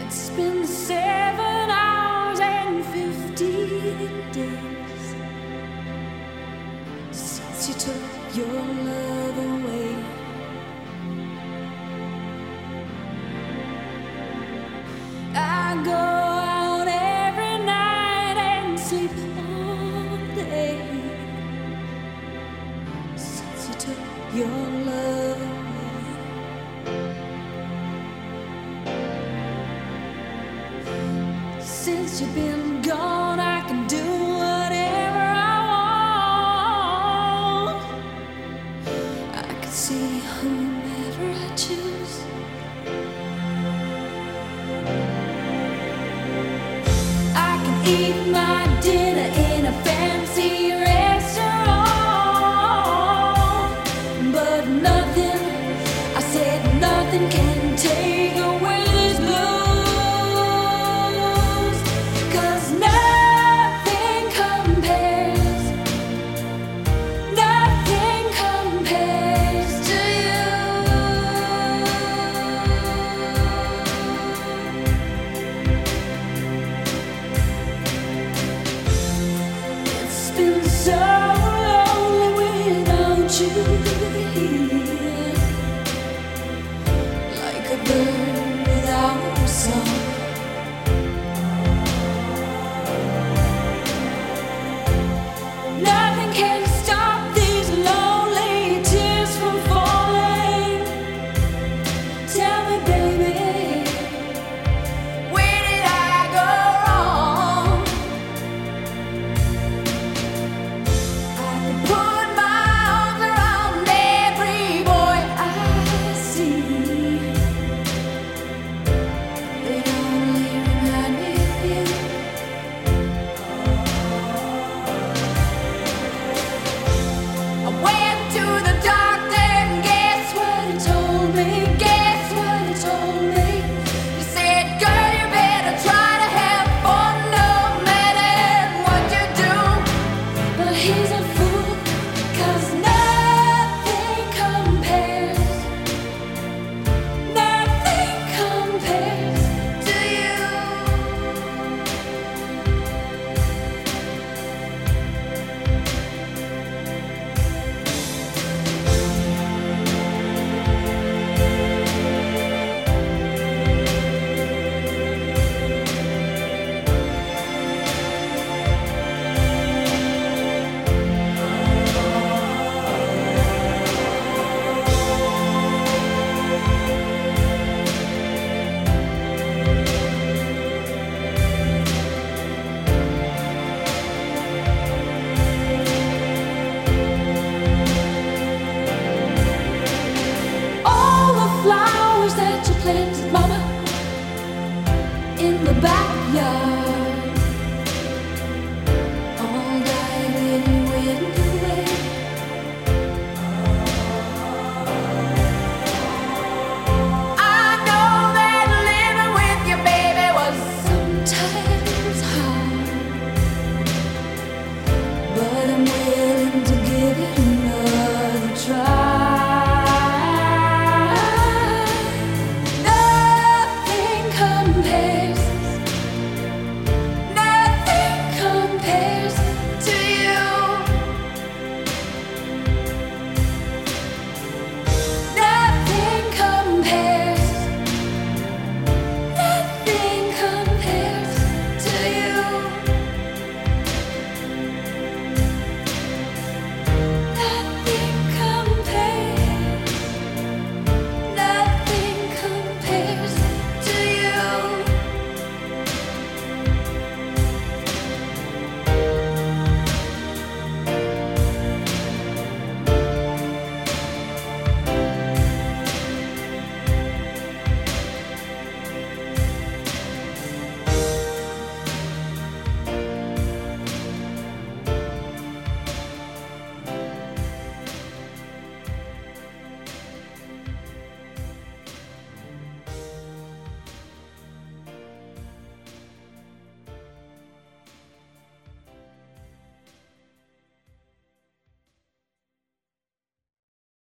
It's been 7 hours and 15 days since you took your love away. I go out every night and sleep all day since you took your love away. Since you've been gone, I can do whatever I want. I can see whomever I choose. I can eat my dinner in a fancy restaurant, but nothing, I said nothing can take away this blues. So lonely without you here, like a bird without a song. Nothing can stop these lonely tears from falling. Tell me, baby, where did I go wrong? Put my arms around every boy I see. They only remind me of you. I went to the doctor and guess what he told me? Guess what he told me? He said, girl, you better try to have fun no matter what you do. But he's a fool, 'cause nothing compares to you. All the flowers that you planted, mama, in the backyard.